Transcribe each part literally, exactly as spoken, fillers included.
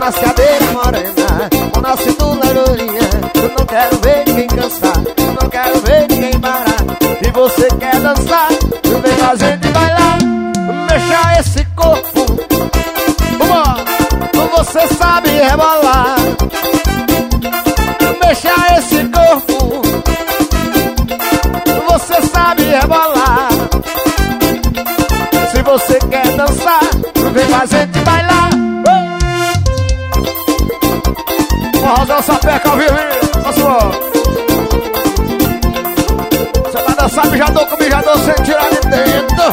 nas cadeiras morena, mão na cintura lourinha. Eu não quero ver ninguém cansar, eu não quero ver ninguém parar. Se você quer dançar, vem a gente vai lá. Mexa esse corpo, vambora, você sabe rebolar. Mexa esse corpo, você sabe rebolar. Se você quer dançar, vem com a gente bailar. Forrozão Sapeca ao vivo, pessoal. Você vai dançar mijador com mijador sem tirar de dentro.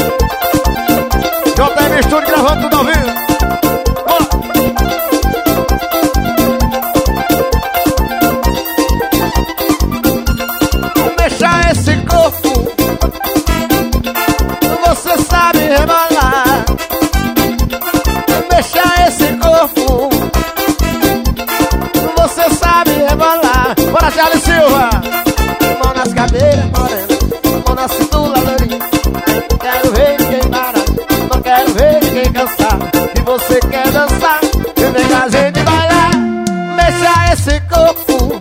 J M Estúdio gravando tudo ao vivo. Mexa esse corpo, você sabe rebolar. Mexa esse corpo, você sabe rebolar. Bora, Charlie Silva. Mão nas cadeiras morena, mão na cintura lourinha. Não quero ver ninguém parar, não quero ver ninguém cansar. Se você quer dançar, vem com a gente bailar. Mexa esse corpo,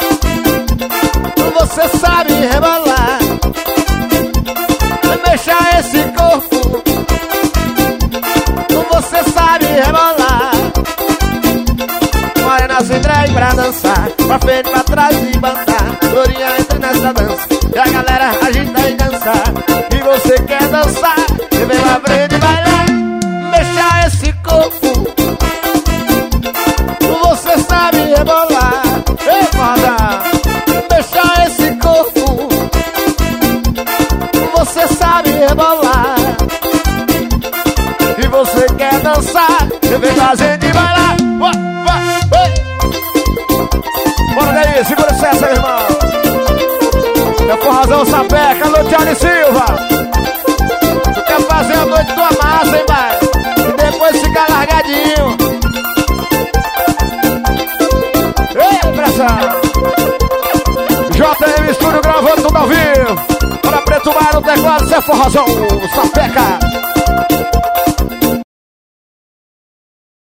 você sabe rebolar. Mexa esse corpo, você sabe rebolar. Morena se entregue pra dançar, pra frente, pra trás e bandar. Lourinha entra nessa dança e a galera agita e dançar. E você quer dançar, você vem pra frente e vai lá. Mexa esse corpo, você sabe rebolar. Ei, foda! Mexa esse corpo, você sabe rebolar. E você quer dançar, você vem com a gente e vai lá. Vai, vai, vai. Bora daí, segura essa, meu irmão. É Forrozão Sapeca, alô, Charlie Silva. Tu quer fazer a noite tua massa, hein, vai? E depois ficar largadinho. Ei, pressão. J M Estúdio gravando tudo ao vivo. Para Preto Mar no teclado, Zé Forrozão Sapeca.